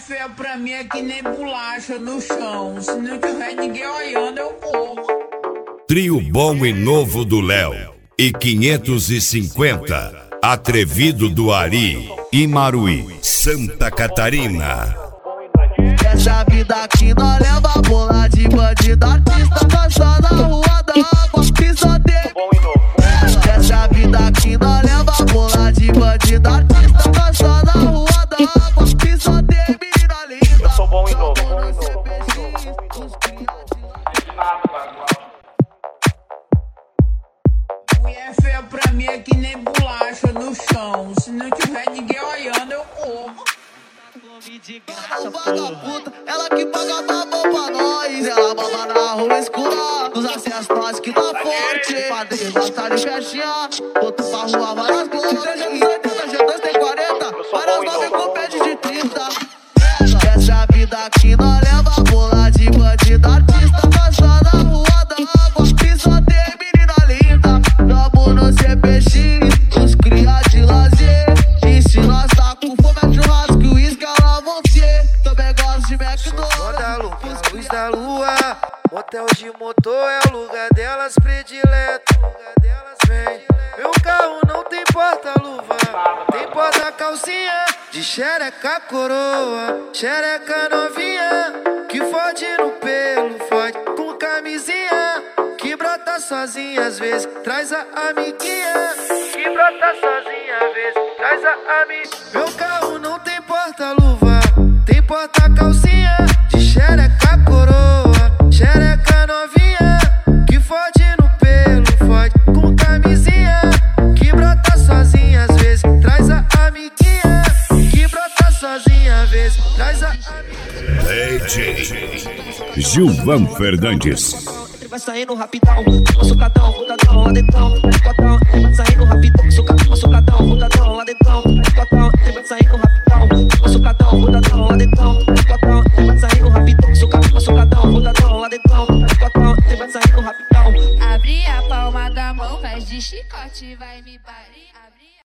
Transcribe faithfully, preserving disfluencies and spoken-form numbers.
feia pra mim é que nem bolacha no chão. Se não tiver ninguém olhando, eu corro. Trio bom e novo do Léo e quinhentos e cinquenta, atrevido do Ari, Imaruí, Santa Catarina. Essa vida aqui nós leva bola de bandido, artista passando na rua da água, pisoteio. Essa vida aqui nós leva bola de bandido, artista passando na rua da água, pisoteio, menina linda. Eu sou bom e novo. Mulher feia pra mim é que nem bolacha no chão. Se não tiver ninguém olhando, eu corro. Vagabuta, ela que paga babão pra nós. Ela mama na rua escura, nos acessos nós que tá forte. Padrinho, gosta de festinha, boto pra rua várias glórias. trezentos e oitenta, G dois tem quarenta, várias nove com pede de trinta. Essa vida aqui nós leva bola de bandido, artista passando na rua da água, pisoteio, menina linda. Tamo no C P X, os cria de lazer. E se nós tá com fome é churrasco e uísque, ela vão ser. Também gosto de McDonald's. Guadalupe, a luz da lua, motel de motor é o lugar delas predileto. Vem, meu carro não tem porta-luva, tem porta-calcinha de xereca coroa, xereca novinha, que fode no pelo, fode com camisinha, que brota sozinha às vezes, traz a amiguinha, que brota sozinha às vezes, traz a amiga. Meu carro não tem porta-luva, tem porta-calcinha de xereca coroa, xereca novinha, que fode no pelo, fode com camisinha, que brota sozinha às vezes, traz a amiguinha, que brota sozinha às vezes, traz a amiguinha. D J Gilvan Fernandes. Vai saindo rapidão, socadão, rodadão, lá dentro, cotão. Vai saindo rapidão, socadão, socadão, rodadão, lá dentro, cotão. Vai saindo rapidão, socadão, rodadão, lá dentro, cotão. Vai saindo rapidão, socadão, socadão, rodadão, lá dentro, cotão. Vai saindo rapidão. Abre a palma da mão, faz de chicote, vai me parir.